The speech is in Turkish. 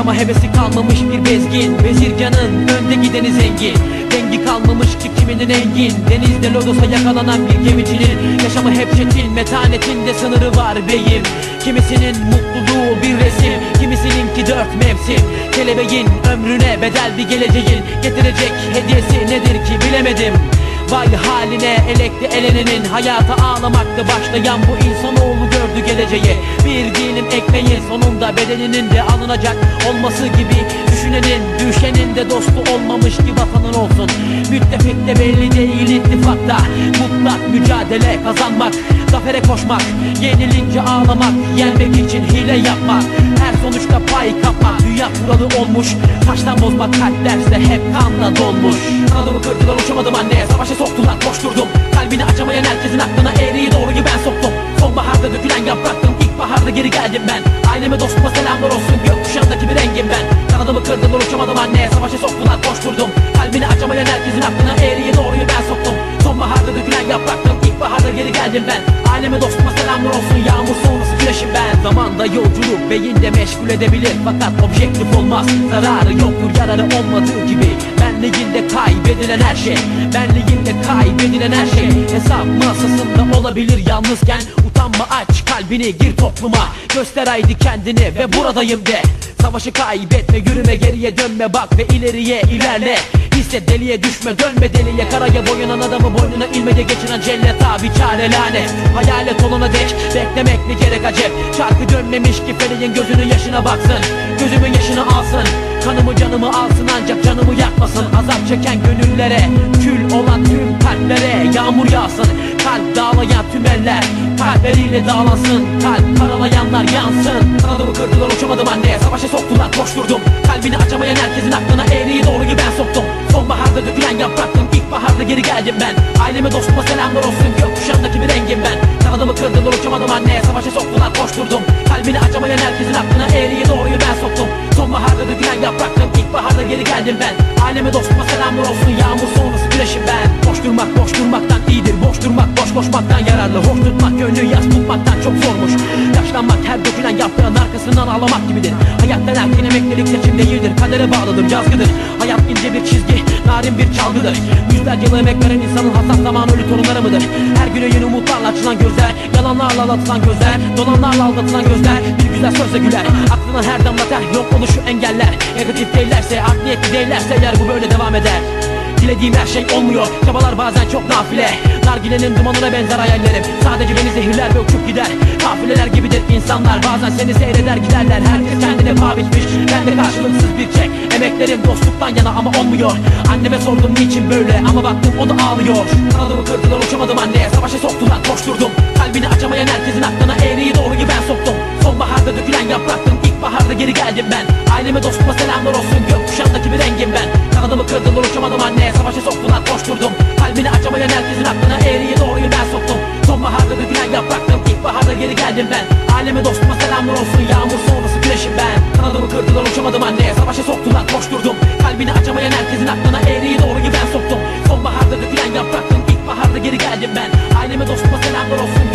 Yaşama hevesi kalmamış bir bezgin, Vezirgan'ın önde gideni zengin. Dengi kalmamış ki kiminin engin, denizde lodosa yakalanan bir gemicinin yaşamı hep çetin, metanetinde sınırı var beyim. Kimisinin mutluluğu bir resim, kimisininki 4 mevsim. Kelebeğin ömrüne bedel bir geleceğin getirecek hediyesi nedir ki bilemedim. Vay haline elekte elenenin, hayata ağlamakta başlayan bu insanoğlu gördü geleceği. Bir dilim ekmeğin sonunda bedeninin de alınacak olması gibi, düşünenin düşenin de dostu olmamış ki vatanın olsun. Müttefik de belli değil ittifakta, mutlak mücadele kazanmak, zafere koşmak, yenilince ağlamak, yenmek için hile yapmak, her sonuçta pay kapmak. Dünya kuralı olmuş, taştan bozmak kalp derse hep kanla dolmuş. Kanadımı kırdılar, uçamadım anneye, savaşa soktular, koşturdum. Kalbini açamayan herkesin aklına eğriyi doğruyu ben soktum. Sonbaharda dökülen yapraktım, ilkbaharda geri geldim ben. Aileme dostuma selamlar olsun, gökkuşağındaki bir rengim ben. Kanadımı kırdılar, uçamadım anneye, savaşa soktular, koşturdum. Kalbini açamayan herkesin aklına eğriyi doğruyu ben soktum. Sonbaharda dökülen yapraktım, ilkbaharda geri geldim ben. Aileme dostuma selamlar olsun, yağmur sonrası güneşim ben. Zamanda yolculuk beyinde meşgul edebilir, fakat objektif olmaz. Zararı yoktur yararı olmadığı gibi. Benliğinde kaybedilen her şey, benliğinde kaybedilen her şey hesap masasında olabilir yalnızken. Utanma, aç kalbini, gir topluma, göster haydi kendini ve buradayım de. Savaşı kaybetme, yürüme, geriye dönme, bak ve ileriye ilerle. Hisset, deliye düşme, dönme deliye. Karaya boyanan adamı boynuna ilmece geçiren cellet abi, çare lanet. Hayalet olana dek beklemek ne gerek acep. Şarkı dönmemiş ki feleğin gözünün yaşına baksın, gözümün yaşını alsın. Kanımı canımı alsın ancak canımı yakmasın. Azap çeken gönüllere, kül olan tüm kalplere yağmur yağsın. Kalp dağlayan tüm eller kalpleriyle dağlansın. Kalp karalayanlar yansın. Kanadımı kırdılar, uçamadım anneye, savaşa soktular, koşturdum. Kalbini açamayan herkesin aklına eğriyi doğruyu ben soktum. Sonbaharda dökülen yapraktım, ilkbaharda geri geldim ben. Aileme dostuma selamlar olsun, gökkuşağındaki bir rengim ben. Kanadımı kırdılar, uçamadım anneye, savaşa soktular, koşturdum. Kalbini açamayan herkesin aklına eğriyi doğruyu ben soktum. Sonbaharda dökülen yapraktım, ilkbaharda geri geldim ben. Aileme dostuma selamlar olsun, yağmur sonrası güneşim ben. Boş durmak boş durmaktan iyidir, boş durmak boş koşmaktan yararlı. Hoş tutmak gönlü yas tutmaktan çok zormuş. Yaşlanmak her dökülen yaprağın arkasından ağlamak gibidir. Hayattan erken emeklilik seçim değildir, kadere bağlıdır, yazgıdır. Hayat ince bir çizgi, narin bir çalgıdır. Yüzlerce yıl emek veren insanın hasat zamanı ölü torunları mıdır? Her güne yeni umutlarla açılan gözler, yalanlarla aldatılan gözler, dolanlarla aldatılan gözler bir güzel sözle güler. Aklına her damla ter, yok oluşu engeller. Negatif değillerse, art niyetli değillerse eğer bu böyle devam eder. Dilediğim her şey olmuyor, çabalar bazen çok nafile. Nargilenin dumanına benzer hayallerim, sadece beni zehirler ve uçup gider. Kafileler gibidir insanlar, bazen seni seyreder giderler. Herkes kendine paha biçmiş, ben de karşılıksız bir çek. Emeklerim dostluktan yana ama olmuyor. Anneme sordum niçin böyle, ama baktım o da ağlıyor. Kanadımı kırdılar, uçamadım anneye, savaşa soktular, koşturdum. Kalbini açamayan herkesin aklına eğriyi doğruyu ben soktum. Sonbaharda dökülen yapraktım, ilkbaharda geri geldim ben. Aileme dostuma selamlar olsun, gökkuşağındaki bir rengim ben. Kanadımı kırdılar, uçamadım anneye, savaşa soktular, koşturdum. Kalbini açamayan herkesin aklına eğriyi doğruyu ben soktum. Sonbaharda dökülen yapraktım, ilkbaharda geri geldim ben. Aileme dostuma selamlar olsun, yağmur sonrası güneşim ben. Kanadımı kırdılar, uçamadım anneye, savaşa soktular, koşturdum. Kalbini açamayan herkesin aklına eğriyi doğruyu ben soktum. Sonbaharda dökülen yapraktım, ilkbaharda geri geldim ben. Aileme dostuma selamlar olsun,